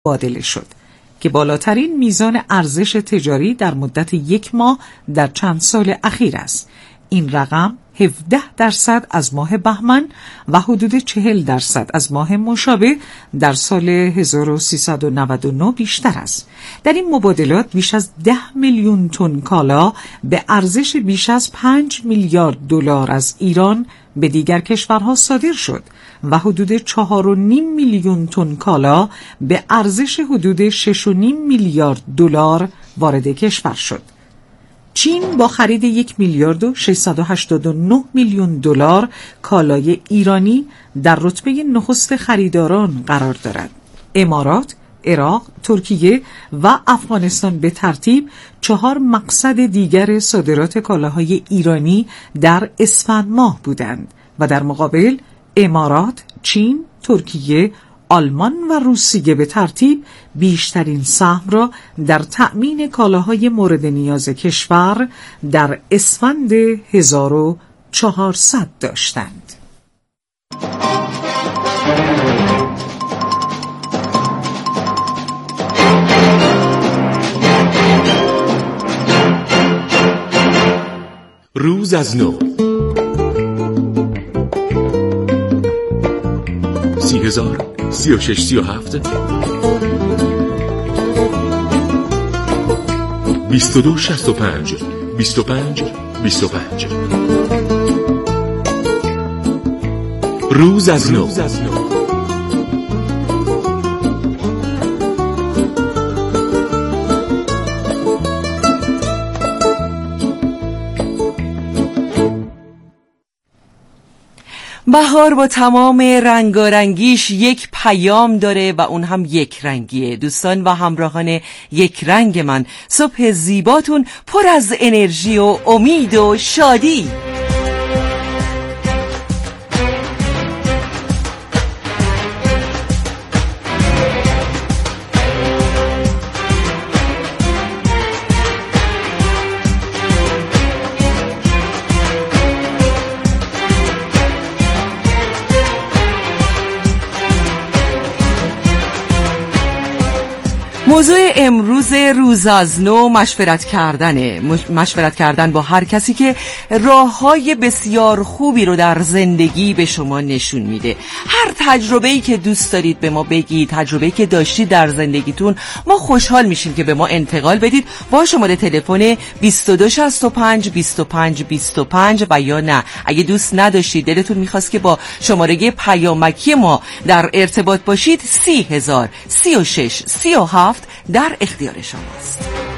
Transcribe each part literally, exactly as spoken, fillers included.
مبادله شد که بالاترین میزان ارزش تجاری در مدت یک ماه در چند سال اخیر است. این رقم هفده درصد از ماه بهمن و حدود چهل درصد از ماه مشابه در سال هزار و سیصد و نود و نه بیشتر است. در این مبادلات بیش از ده میلیون تن کالا به ارزش بیش از پنج میلیارد دلار از ایران به دیگر کشورها صادر شد و حدود چهار و نیم میلیون تن کالا به ارزش حدود شش و نیم میلیارد دلار وارد کشور شد. چین با خرید یک میلیارد و ششصد و هشتاد و نه میلیون دلار کالای ایرانی در رتبه نخست خریداران قرار دارد. امارات، عراق، ترکیه و افغانستان به ترتیب چهار مقصد دیگر صادرات کالاهای ایرانی در اسفند ماه بودند و در مقابل امارات، چین، ترکیه، آلمان و روسیه به ترتیب بیشترین سهم را در تأمین کالاهای مورد نیاز کشور در اسفند هزار و چهارصد داشتند. روز از نو سی هزار سی و شش سی و هفت بیست و دو شست و پنج بیست و پنج بیست و پنج روز از نو. بهار با تمام رنگارنگیش یک پیام داره و اون هم یک رنگیه. دوستان و همراهان یک رنگ من، صبح زیباتون پر از انرژی و امید و شادی. موضوع امروز روز از نو مشورت کردنه. مشورت کردن با هر کسی که راه‌های بسیار خوبی رو در زندگی به شما نشون میده. هر تجربه‌ای که دوست دارید به ما بگید، تجربه‌ای که داشتید در زندگیتون، ما خوشحال میشیم که به ما انتقال بدید با شماره تلفن بیست و دو شصت و پنج بیست و پنج بیست و پنج و یا نه اگه دوست نداشتید، دلتون میخواست که با شماره پیامکی ما در ارتباط باشید، سی هزار سی و شش سی و هفت در اختیار شماست.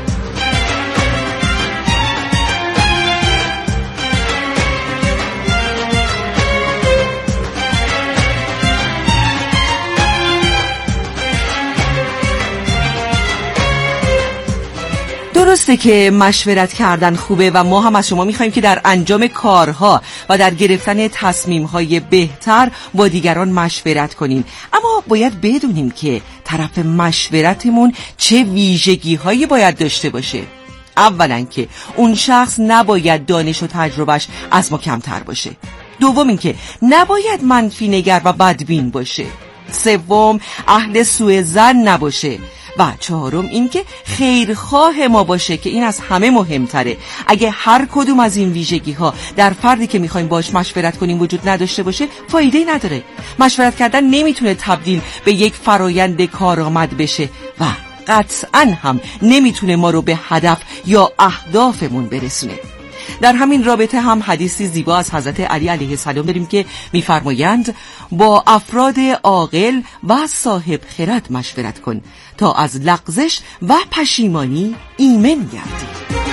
درسته که مشورت کردن خوبه و ما هم از شما میخوایم که در انجام کارها و در گرفتن تصمیمهای بهتر با دیگران مشورت کنیم، اما باید بدونیم که طرف مشورتمون چه ویژگی هایی باید داشته باشه. اولا که اون شخص نباید دانش و تجربهش از ما کمتر باشه. دوم این که نباید منفی نگر و بدبین باشه. سوم اهل سوء ظن نباشه. و چهارم این که خیرخواه ما باشه که این از همه مهمتره. اگه هر کدوم از این ویژگی ها در فردی که میخوایم باش مشورت کنیم وجود نداشته باشه، فایده نداره. مشورت کردن نمیتونه تبدیل به یک فرایند کارآمد بشه و قطعاً هم نمیتونه ما رو به هدف یا اهدافمون برسونه. در همین رابطه هم حدیثی زیبا از حضرت علی علیه السلام داریم که میفرمایند با افراد عاقل و صاحب خرد مشورت کن تا از لغزش و پشیمانی ایمن گردی.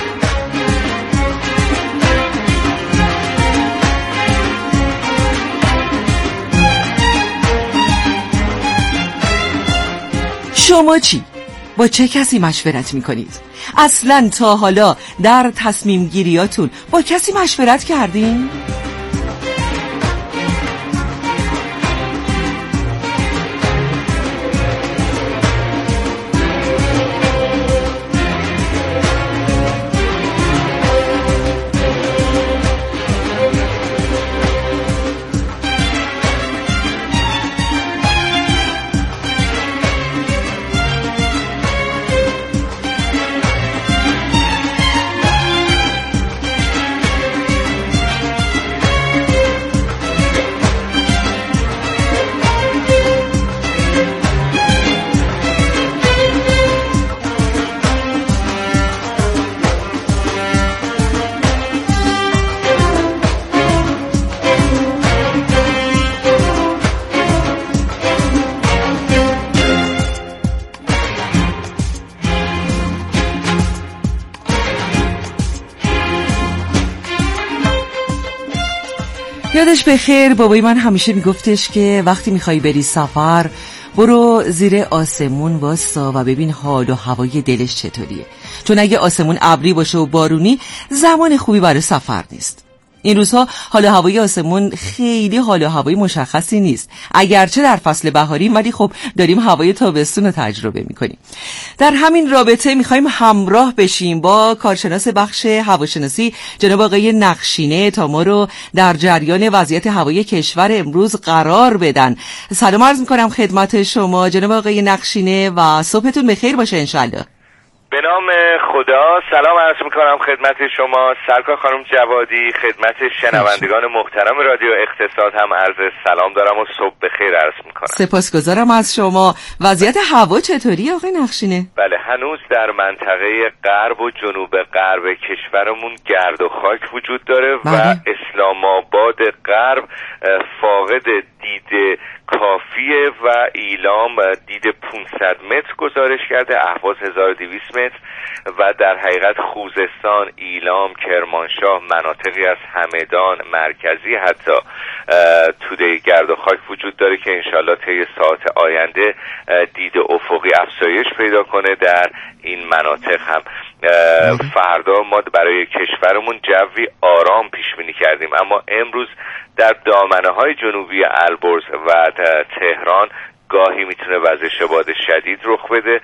شما چی؟ با چه کسی مشورت میکنید؟ اصلاً تا حالا در تصمیم گیریاتون با کسی مشورت کردین؟ یادش بخیر بابای من همیشه میگفتش که وقتی میخوای بری سفر برو زیر آسمون واسا و ببین حال و هوای دلش چطوریه، چون اگه آسمون ابری باشه و بارونی زمان خوبی برای سفر نیست. این روزها حال و هوای آسمون خیلی حال و هوای مشخصی نیست، اگرچه در فصل بهاری، ولی خب داریم هوای تابستون رو تجربه میکنیم. در همین رابطه میخوایم همراه بشیم با کارشناس بخش هواشناسی جناب آقای نقشینه تا ما رو در جریان وضعیت هوای کشور امروز قرار بدن. سلام عرض میکنم خدمت شما جناب آقای نقشینه و صبحتون بخیر باشه انشالله. به نام خدا سلام عرض میکنم خدمت شما سرکار خانم جوادی، خدمت شنوندگان محترم رادیو اقتصاد هم عرض سلام دارم و صبح بخیر عرض میکنم. سپاسگزارم از شما. وضعیت هوا چطوری آقای نقشینه؟ بله هنوز در منطقه غرب و جنوب غرب کشورمون گرد و خاک وجود داره بله. و اسلام آباد غرب فاقد دید کافیه و ایلام دید پانصد متر گزارش کرده، اهواز هزار و دویست متر و در حقیقت خوزستان، ایلام، کرمانشاه، مناطقی از همدان، مرکزی حتی توده گرد و خاک وجود داره که انشالله طی ساعت آینده دید افقی افزایش پیدا کنه. در این مناطق هم فردا ما برای کشورمون جوی آرام پیش بینی کردیم، اما امروز در دامنه های جنوبی البرز و تهران گاهی میتونه وزش باد شدید رخ بده.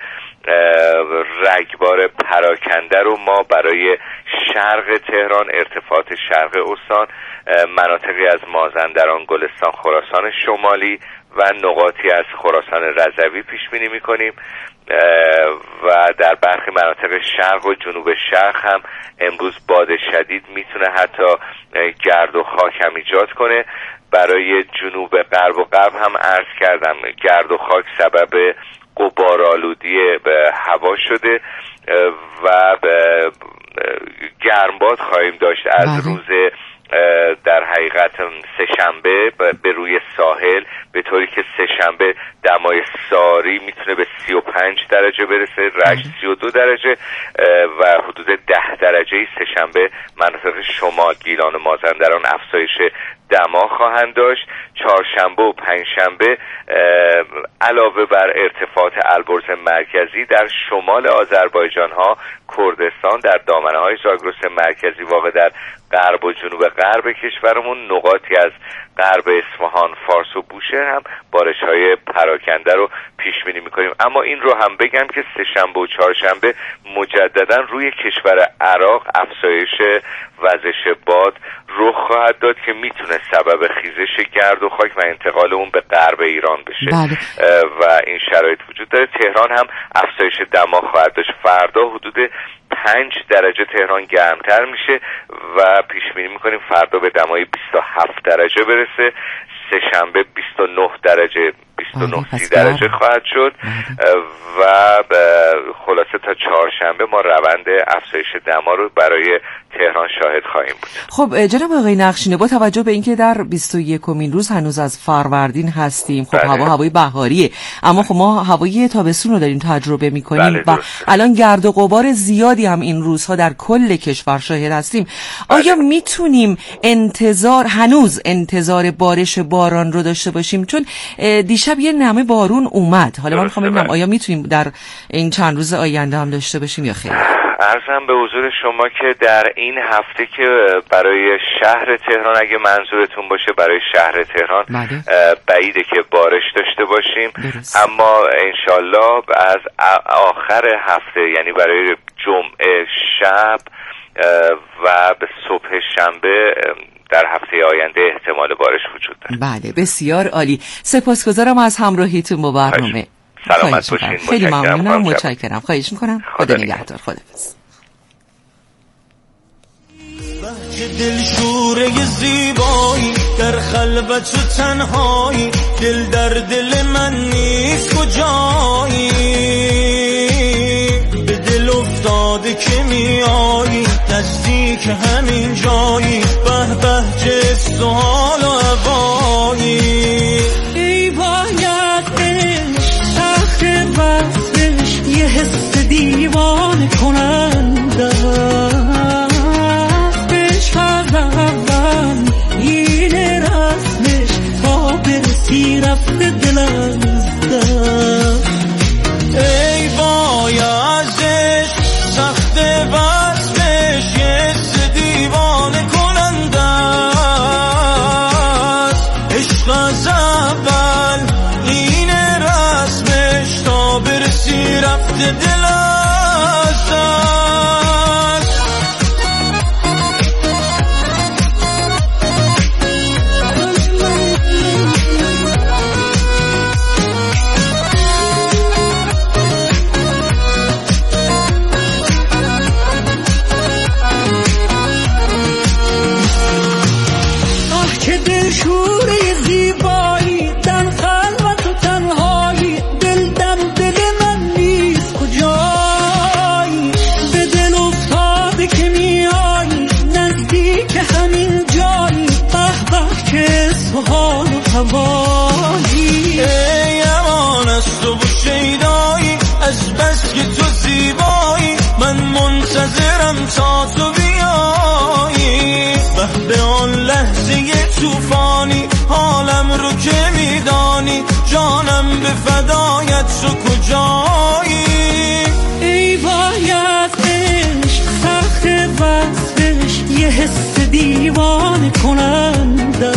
رگبار پراکنده رو ما برای شرق تهران، ارتفاعات شرق استان، مناطقی از مازندران، گلستان، خراسان شمالی و نقاطی از خراسان رضوی پیش بینی میکنیم و در برخی مناطق شرق و جنوب شرق هم امروز باد شدید میتونه حتی گرد و خاک هم ایجاد کنه. برای جنوب غرب و غرب هم عرض کردم گرد و خاک سبب غبارآلودی به هوا شده و گرمباد خواهیم داشت از روز در حقیقت سه‌شنبه به روی ساحل، به طوری که سه‌شنبه دمای ساری میتونه به سی و پنج درجه برسه، رشت سی و دو درجه و حدود ده درجه سه‌شنبه مناطق شمال، گیلان و مازندران افزایش دما خواهند داشت. چهارشنبه و پنجشنبه علاوه بر ارتفاعات البرز مرکزی در شمال آذربایجان ها، کردستان، در دامنه های زاگرس مرکزی واقع در غرب و جنوب غرب کشورمون، نقاطی از غرب اصفهان، فارس و بوشهر هم بارش های پراکنده رو پیش بینی میکنیم. اما این رو هم بگم که سه‌شنبه و چهارشنبه مجددا روی کشور عراق افزایش وزش باد رخ خواهد داد که میتونه سبب خیزش گرد و خاک و انتقال اون به غرب ایران بشه بله. و این شرایط وجود داره. تهران هم افزایش دما خواهد داشت. فردا حدود پنج درجه تهران گرمتر میشه و پیش بینی میکنیم فردا به دمای بیست و هفت درجه برسه. سه‌شنبه بیست و نه درجه، بیست و نه سی درجه خواهد شد و خلاصه تا چهارشنبه ما روند افزایش دما رو برای تهران شاهد خواهیم بود. خب جناب آقای نقشینه، با توجه به اینکه در بیست و یکمین روز هنوز از فروردین هستیم، خب هوا هوای بهاریه، اما خب ما هوای تابستون رو داریم تجربه میکنیم و الان گرد و غبار زیادی هم این روزها در کل کشور شاهد هستیم. آیا میتونیم انتظار هنوز انتظار بارش باران رو داشته باشیم؟ چون دیشب یه نمه بارون اومد، حالا من میخوام ببینم آیا میتونیم در این چند روز آینده هم داشته باشیم یا خیر؟ عرضم به حضور شما که در این هفته که برای شهر تهران، اگه منظورتون باشه برای شهر تهران، بعیده که بارش داشته باشیم درست. اما انشالله از آخر هفته، یعنی برای جمعه شب و به صبح شنبه در هفته آینده احتمال بارش وجود داره. بله بسیار عالی. سپاسگزارم از همراهیتون با برنامه. سلامت باشین. خیلی ممنونم، متشکرم. خواهش میکنم. خدا نگهدار. خداحافظ. بهجه دلشوره زیبایی در خلوت و تنهایی، دل در دل من نیست کجایی، به دل افتاده که میایی نزدیک همین جایی، به بهجه سوال و عبایی، ای بایدش سخت وصلش یه حس دیوانه کننده، بهش کردم اینه رفته دل از دست. آه که دل شوره زیبایی در خلوت و تنهایی، دل در دل من نیست کجایی، به دل افتاده که میایی نزدیک همین جایی، به به که سحال و هوایی. ای امان از تو و شیدایی، از بس که تو زیبایی، من منتظرم تا تو بیایی. به به آن لحظه توفانی، حالم رو که میدانی، جانم به فدایت تو کجایی. ای وای از عشق سخت وصفش، یه حس دیوانه کننده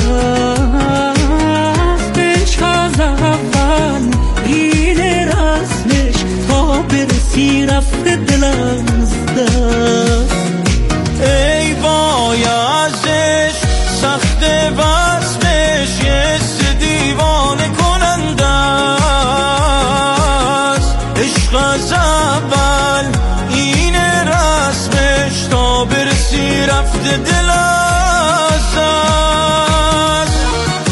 است. عشق از اول این رسمش، تا برسی رفته دل از دست. ای وای از عشق سخت وصفش، یه حس دیوانه کننده است. عشق از اول این رسمش، تا برسی رفته دل از دست.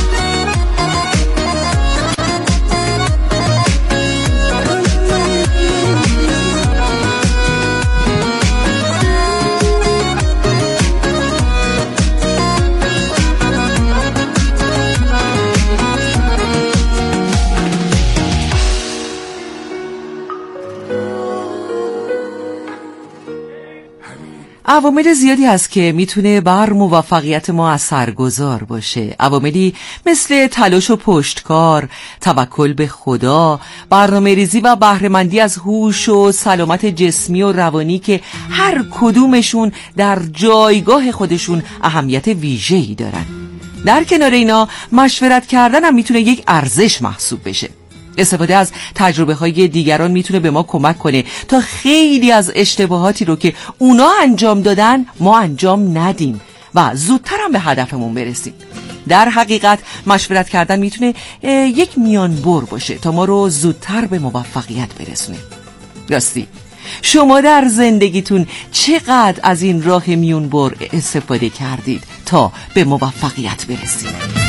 عوامل زیادی هست که میتونه بر موفقیت ما اثرگذار باشه. عواملی مثل تلاش و پشتکار، توکل به خدا، برنامه ریزی و بهره‌مندی از هوش و سلامت جسمی و روانی که هر کدومشون در جایگاه خودشون اهمیت ویژه‌ای دارن. در کنار اینا مشورت کردن هم میتونه یک ارزش محسوب بشه. استفاده از تجربه های دیگران میتونه به ما کمک کنه تا خیلی از اشتباهاتی رو که اونا انجام دادن ما انجام ندیم و زودتر هم به هدفمون برسیم. در حقیقت مشورت کردن میتونه یک میانبر باشه تا ما رو زودتر به موفقیت برسونه. راستی شما در زندگیتون چقدر از این راه میانبر استفاده کردید تا به موفقیت برسید؟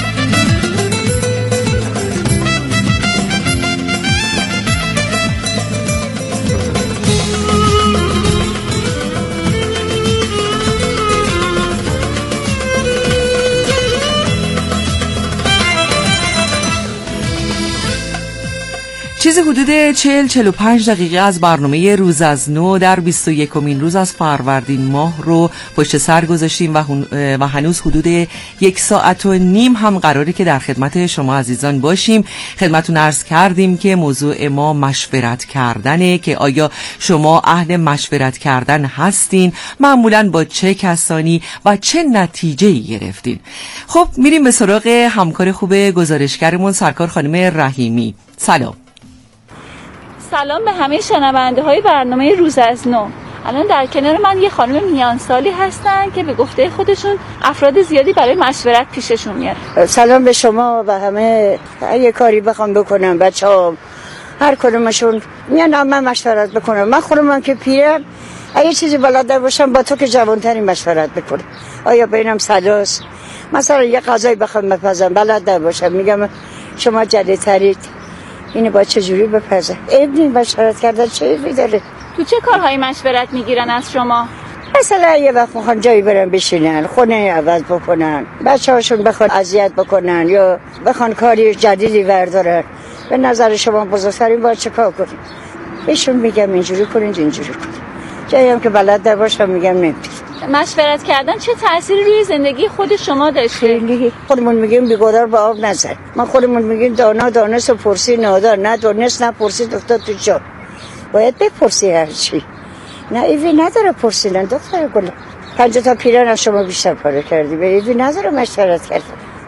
چیزی حدود چهل چهل و پنج دقیقه از برنامه روز از نو در بیست و یکمین روز از فروردین ماه رو پشت سر گذاشتیم و, و هنوز حدود یک ساعت و نیم هم قراره که در خدمت شما عزیزان باشیم. خدمتون عرض کردیم که موضوع ما مشورت کردنه، که آیا شما اهل مشورت کردن هستین؟ معمولاً با چه کسانی و چه نتیجه‌ای گرفتین؟ خب میریم به سراغ همکار خوب گزارشگرمون سرکار خانم رحیمی. سلام. سلام به همه شنونده های برنامه روز از نو. الان در کنار من یه خانم میان سالی هستن که به گفته خودشون افراد زیادی برای مشورت پیششون میاد. سلام به شما و همه. اگه کاری بخوام بکنم بچه‌ها هر کدومشون میان من مشورت بکنم. من خودم که پیرم اگه چیزی بلد باشم با تو که جوانتری مشورت بکنم. آیا بینم سلاس مثلا یه غذایی بخوام بپزم بلد باشم میگم شما جدیدترید اینو با چجوری بپزه. ابنی مشورت کردن چه ایبی داره؟ تو چه کارهایی مشورت میگیرن از شما؟ مثلا یه وقت میخوان جایی برن بشینن، خونه عوض بکنن، بچه هاشون بخوان اذیت بکنن یا بخوان کاری جدیدی بردارن، به نظر شما بزرگترین باید چه کار کنیم؟ بهشون میگم اینجوری کنید اینجوری کنید. جایی هم که بلد در باشم میگم نمیدید. مشورت کردن چه تأثیری روی زندگی خود شما داشته؟ خیلی. خودمون میگیم بیگودار به آب نزن. ما خودمون میگیم دانا دانست و پرسی نادار، نه دانست نه پرسی دکتر تو جا. باید بپرسی هر چی. نه ایوی نداره پرسیدن دکتر گل. پنج تا پیرن از شما بیشتر پاره کردی. به ایوی نداره مشورت کردن.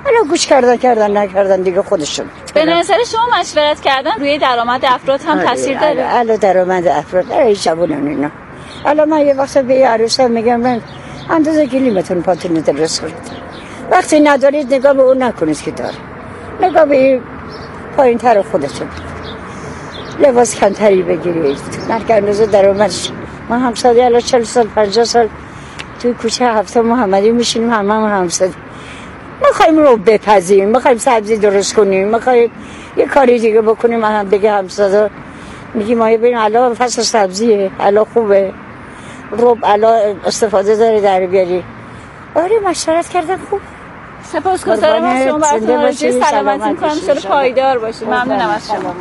حالا گوش کردن کردن نکردن دیگه خودشون. به نظر شما مشورت کردن روی درآمد افراد هم تاثیر داره؟ الان درآمد افراد برای جوانان اینا. الان من یه وقت به عروسا میگم من اندازه گلیمتون پاتون درست کنید. وقتی ندارید نگاه به اون نکنید که داره. نگاه به پایین تر خودتون. لباس کمتری بگیرید. هر اندازه درآمدش. ما همسایه الان چهل سال پنجاه سال توی کوچه هفته محمدی میشینیم همه هم همسایه. میخوایم رو بپزیم، میخوایم سبزی درست کنیم، میخوایم یه کاری دیگه بکنیم. من هم بگه همسایه میگیم ما بریم الان فصل سبزیه، الان خوبه، رو الان استفاده داره در بیاری. آره مشورت کردن خوب. سپاسگزارم از شما، براتون آرزوی سلامتی میکنم، ان شاءالله پایدار باشید. ممنونم از شما.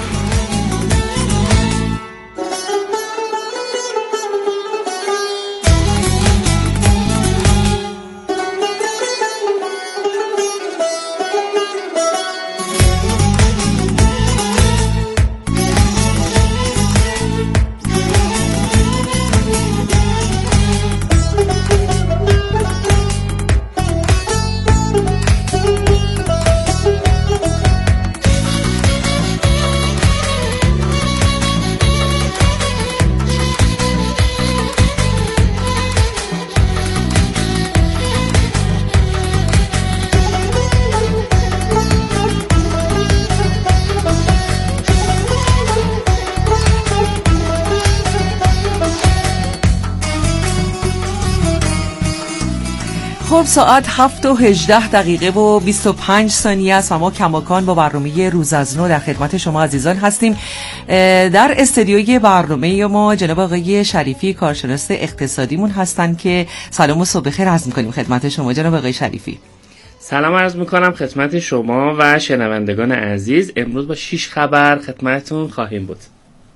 خب ساعت هفت و هجده دقیقه و بیست و پنج ثانیه است و ما کماکان با برنامه روز از نو در خدمت شما عزیزان هستیم. در استودیوی برنامه ما جناب آقای شریفی کارشناس اقتصادیمون هستن که سلام و صبح بخیر عرض می‌کنیم خدمت شما جناب آقای شریفی. سلام عرض می‌کنم خدمت شما و شنوندگان عزیز. امروز با شش خبر خدمتتون خواهیم بود.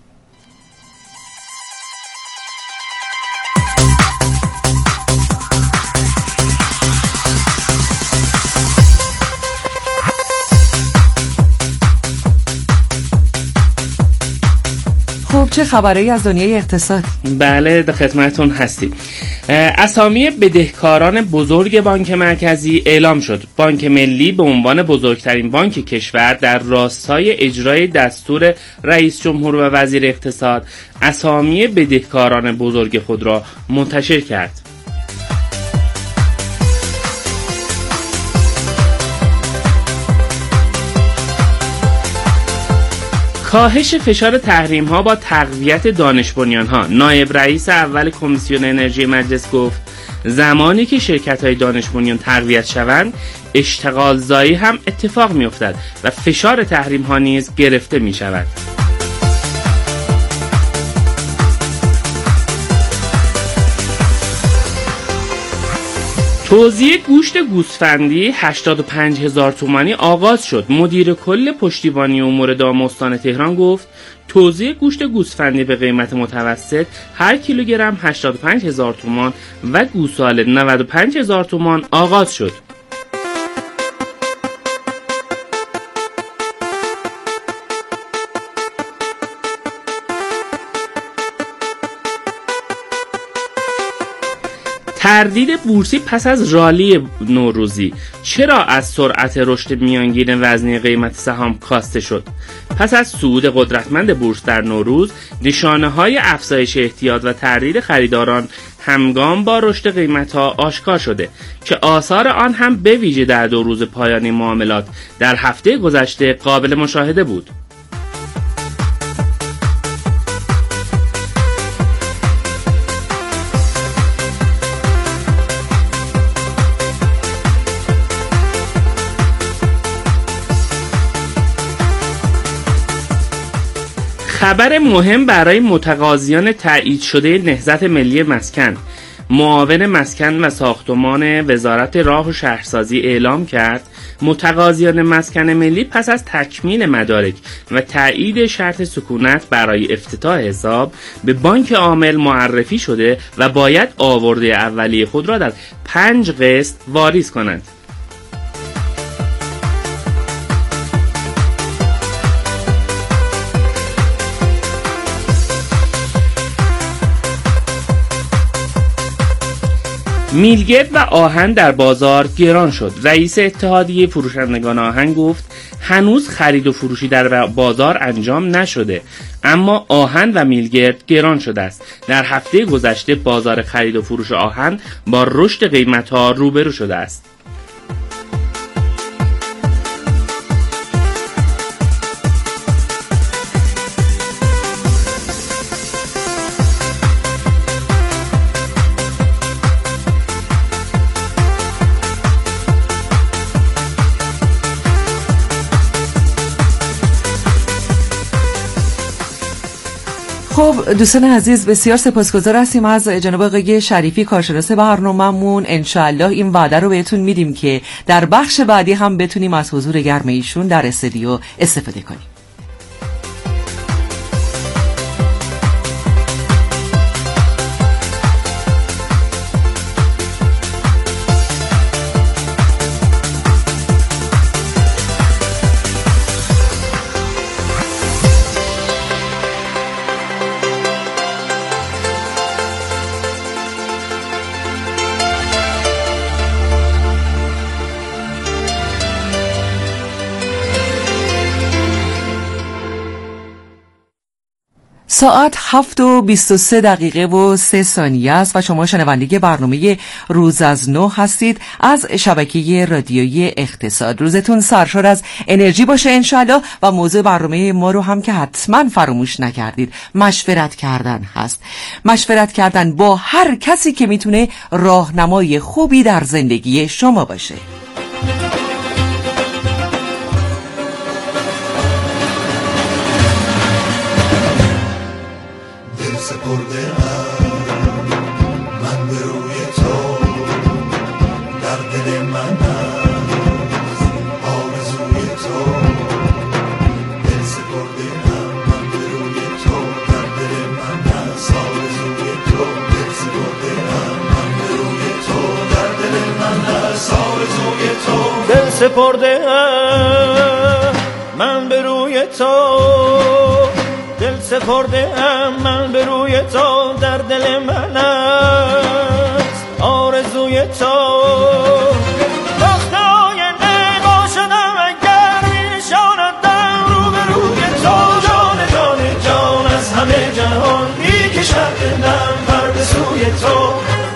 خب چه خبرایی از دنیای اقتصاد؟ بله در خدمتتون هستیم. اسامی بدهکاران بزرگ بانک مرکزی اعلام شد. بانک ملی به عنوان بزرگترین بانک کشور در راستای اجرای دستور رئیس جمهور و وزیر اقتصاد اسامی بدهکاران بزرگ خود را منتشر کرد. کاهش فشار تحریم ها با تقویت دانش بنیان ها. نایب رئیس اول کمیسیون انرژی مجلس گفت زمانی که شرکت های دانش بنیان تقویت شوند اشتغال زایی هم اتفاق می افتد و فشار تحریم ها نیز گرفته می شود. توزیع گوشت گوسفندی هشتاد و پنج هزار تومانی آغاز شد. مدیر کل پشتیبانی امور دام استان تهران گفت توزیع گوشت گوسفندی به قیمت متوسط هر کیلوگرم هشتاد و پنج هزار تومان و گوساله نود و پنج هزار تومان آغاز شد. تردید بورسی پس از رالی نوروزی. چرا از سرعت رشد میانگین وزنی قیمت سهام کاسته شد؟ پس از صعود قدرتمند بورس در نوروز، نشانه‌های افزایش احتیاط و تردید خریداران همگام با رشد قیمت‌ها آشکار شده که آثار آن هم به ویژه در دو روز پایانی معاملات در هفته گذشته قابل مشاهده بود. خبر مهم برای متقاضیان تایید شده نهضت ملی مسکن. معاون مسکن و ساختمان وزارت راه و شهرسازی اعلام کرد متقاضیان مسکن ملی پس از تکمیل مدارک و تایید شرط سکونت برای افتتاح حساب به بانک عامل معرفی شده و باید آورده اولیه خود را در پنج قسط واریز کنند. میلگرد و آهن در بازار گران شد. رئیس اتحادیه فروشندگان آهن گفت هنوز خرید و فروشی در بازار انجام نشده، اما آهن و میلگرد گران شده است. در هفته گذشته بازار خرید و فروش آهن با رشد قیمت‌ها روبرو شده است. خب دوستان عزیز، بسیار سپاسگزار هستیم از جناب آقای شریفی کارشناس برنامه‌مون. انشالله این وعده رو بهتون میدیم که در بخش بعدی هم بتونیم از حضور گرم ایشون در استودیو استفاده کنیم. ساعت هفت و بیست و سه دقیقه و سه ثانیه است و شما شنونده برنامه روز از نو هستید از شبکه رادیویی اقتصاد. روزتون سرشار از انرژی باشه انشالله. و موضوع برنامه ما رو هم که حتما فراموش نکردید، مشورت کردن هست. مشورت کردن با هر کسی که میتونه راهنمای خوبی در زندگی شما باشه. سپرده ام من به روی تو، دل سپرده ام من به روی تو، در دل من است آرزوی تو. وقت آینده با شدم اگر می نشاندم رو به روی تو، جان جان جان از همه جهان می کشد دلم بر به سوی تو.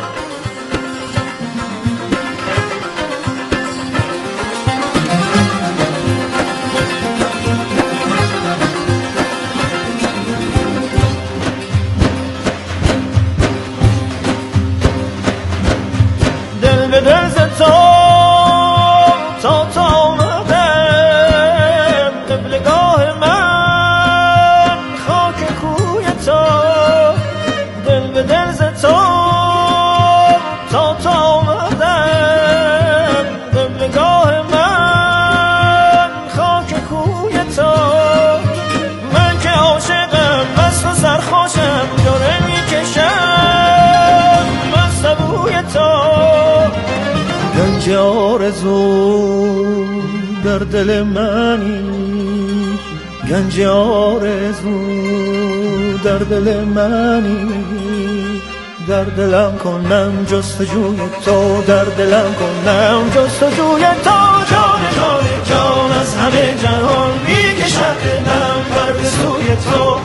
گنج آرزو در دل منی، گنج آرزو در دل منی، در دلم کنم جستجوی تو، در دلم کنم جستجوی تو. جان جان جان از همه جهان می کشد دلم بر به سوی تو.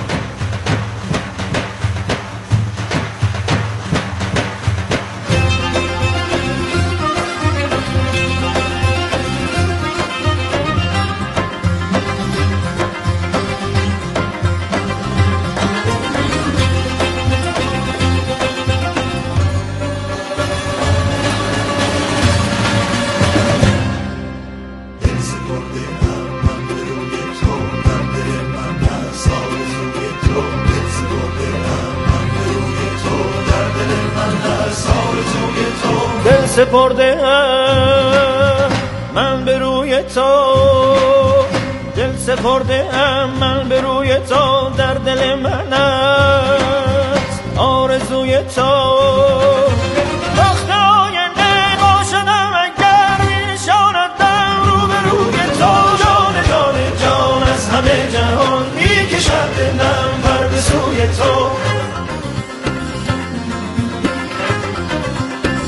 سپرده ام من به روی تو، دل سپرده ام من به روی تو، در دل من است آرزوی تو. وقت آینده با شدم اگر می نشاندم رو به روی تو، جان جان جان از همه جهان می کشد دلم بر به سوی تو.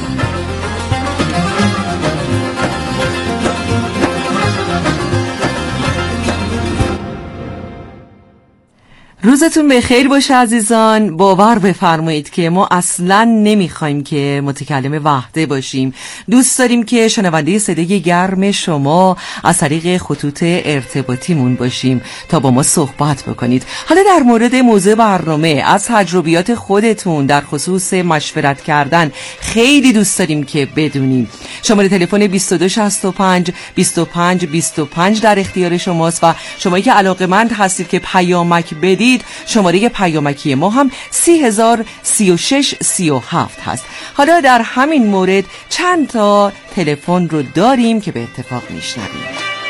روزتون به خیر باشه عزیزان. باور بفرمایید که ما اصلا نمیخوایم که متکلم وحده باشیم. دوست داریم که شنونده صدای گرم شما از طریق خطوط ارتباطیمون باشیم تا با ما صحبت بکنید. حالا در مورد موضوع برنامه، از تجربیات خودتون در خصوص مشورت کردن خیلی دوست داریم که بدونیم. شماره تلفن بیست و دو شصت و پنج بیست و پنج بیست و پنج در اختیار شماست و شمایی که علاقه‌مند هستید که پیامک بدید، شماره پیامکی ما هم سی هزار سی و شش سی و هفت هست. حالا در همین مورد چند تا تلفن رو داریم که به اتفاق میشنویم.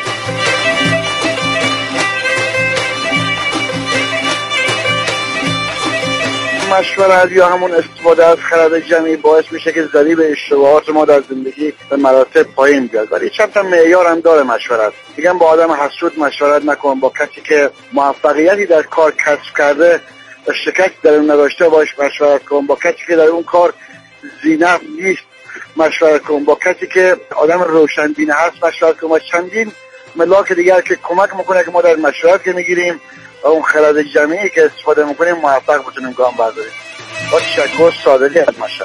مشورت یا همون استفاده از خرد جمعی باعث میشه که ضریب اشتباهات ما در زندگی به مراتب پایین بیاد، ولی چند تا معیار هم داره مشورت. میگم با آدم حسود مشورت نکن، با کسی که موفقیتی در کار کسب کرده و شکست در اون نداشته باش مشورت کن، با کسی که در اون کار زینف نیست مشورت کن، با کسی که آدم روشنبینه هست مشورت کن و چندین ملاک دیگر که کمک میکنه که ما در مشورت که میگیریم و اون خرد جمعی که استفاده میکنیم موفق بتونیم گام برداریم. با تشکر و سادگی از مشورت.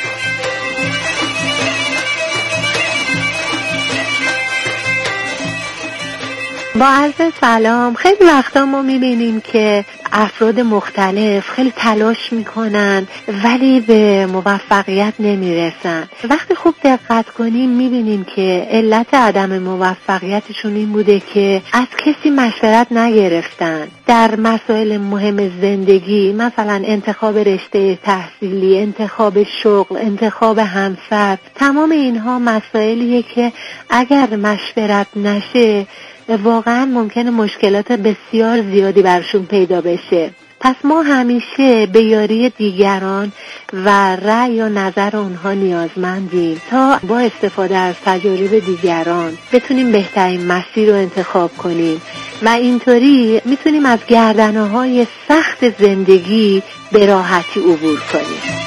با عرض سلام. خیلی وقتا ما میبینیم که افراد مختلف خیلی تلاش میکنن ولی به موفقیت نمیرسن. وقتی خوب دقت کنیم میبینیم که علت عدم موفقیتشون این بوده که از کسی مشورت نگرفتن در مسائل مهم زندگی، مثلا انتخاب رشته تحصیلی، انتخاب شغل، انتخاب همسر. تمام اینها مسائلیه که اگر مشورت نشه واقعا ممکنه مشکلات بسیار زیادی برشون پیدا بشه. پس ما همیشه به یاری دیگران و رأی و نظر اونها نیازمندیم تا با استفاده از تجارب دیگران بتونیم بهترین مسیر رو انتخاب کنیم و اینطوری میتونیم از گردنه‌های سخت زندگی به راحتی عبور کنیم.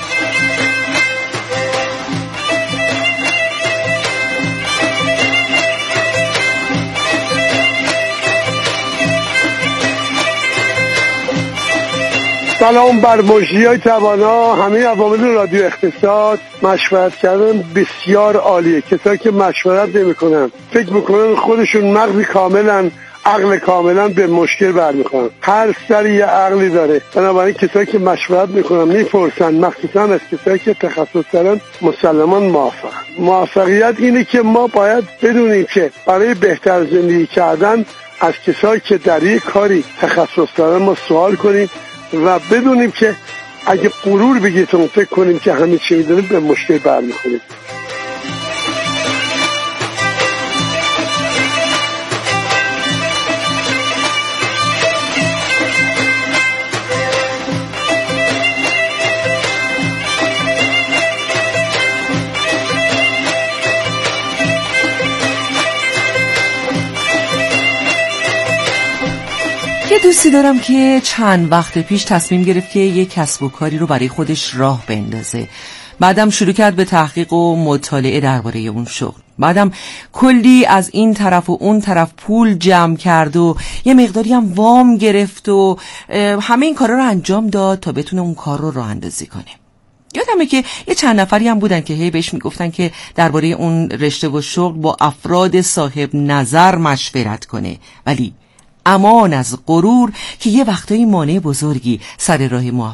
سلام بر مجریای توانا، همه عوامل رادیو اقتصاد. مشورت کردن بسیار عالیه. کسایی که مشورت نمی‌کنن فکر میکنن خودشون مغزی کاملا، عقل کاملا به مشکل برمیخورن. هر سری یه عقلی داره. بنابراین کسایی که مشورت میکنن میپرسن، مخصوصا از کسایی که تخصص دارن، مسلمان موفق. موفقیت اینه که ما باید بدونیم که برای بهتر زندگی کردن از کسایی که در یک کاری تخصص دارن ما سوال کنیم و بدونیم که اگه غرور بگیتون فکر کنیم که همه چی میدونیم به مشکل برمیخوریم. یه دوستی دارم که چند وقت پیش تصمیم گرفت که یه کسب و کاری رو برای خودش راه بندازه. بعدم شروع کرد به تحقیق و مطالعه درباره اون شغل. بعدم کلی از این طرف و اون طرف پول جمع کرد و یه مقداری هم وام گرفت و همه این کارا رو انجام داد تا بتونه اون کار رو راه اندازی کنه. یادمه که یه چند نفری هم بودن که هی بهش میگفتن که درباره اون رشته و شغل با افراد صاحب نظر مشورت کنه، ولی امان از غرور که یه وقتایی مانع بزرگی سر راه موفقیت